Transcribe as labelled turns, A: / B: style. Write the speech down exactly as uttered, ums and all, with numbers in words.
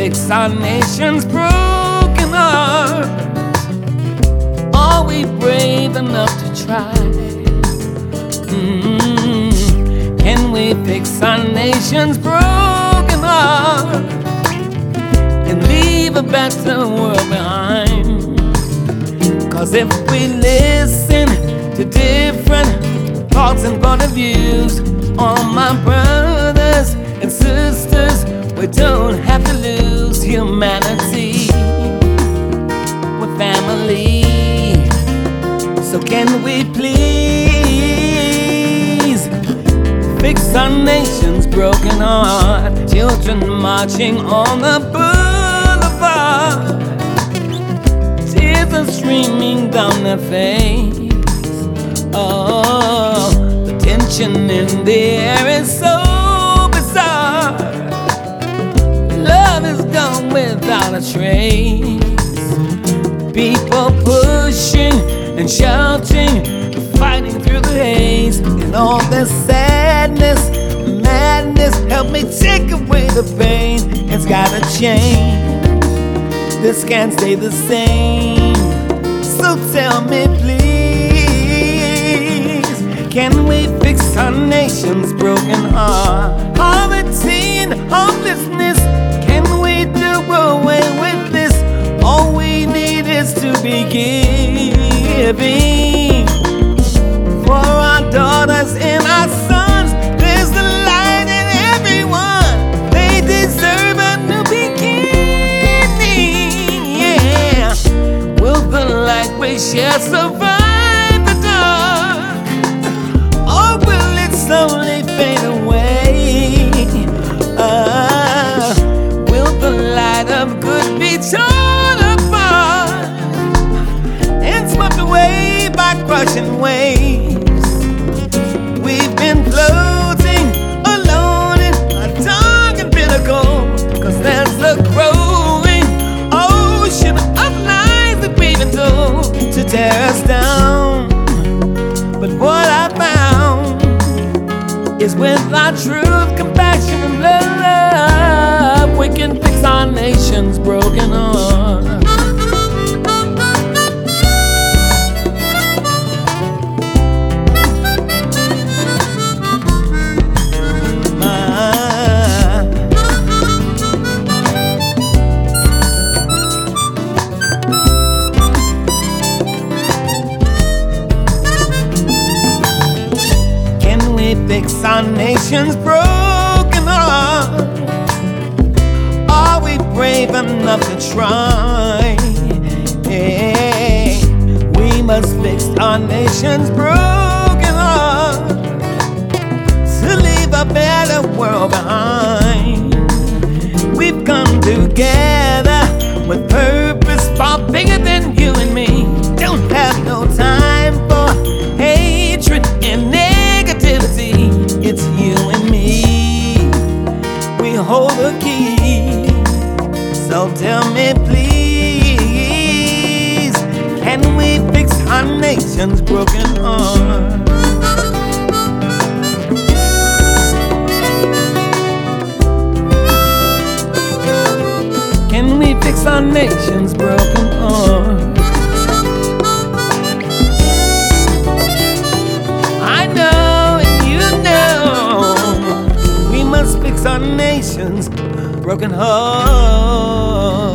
A: fix our nation's broken heart? Are we brave enough to try? Mm-hmm. Can we fix our nation's broken heart and leave a better world behind? 'Cause if we listen to different thoughts and point of views, all my brothers and sisters, we don't have to lose humanity. We're family. So can we please fix our nation's broken heart? Children marching on the boulevard, tears are streaming down their face. Oh, the tension in the air is so bizarre. Love is gone without a trace. People pushing and shouting, fighting through the haze. And all this sadness, madness, help me take away the pain. It's gotta change. This can't stay the same. So tell me please, can we fix our nation's broken heart? Poverty and hopelessness, can we do away with this? All we need is to be giving for our daughters and our sons. There's the light in everyone. They deserve a new beginning. Yeah, will the light we share survive the dark, or will it slowly fade away? Uh, will the light of good be torn apart and swept away by crushing waves? We've been floating alone in a dark and bitter cold, 'cause there's a growing ocean of lies that we've been told to tear us down. But what I found is with our truth, compassion, and love, we can fix our nation's broken heart. Fix our nation's broken heart. Are we brave enough to try? Hey, we must fix our nation's broken heart to leave a better world behind. We've come together with purpose far bigger than you and me. Don't have no time for hatred and negativity. It's you and me. We hold the key. So tell me please, can we fix our nation's broken heart? Can we fix our nation's broken heart? Fix our nation's broken heart.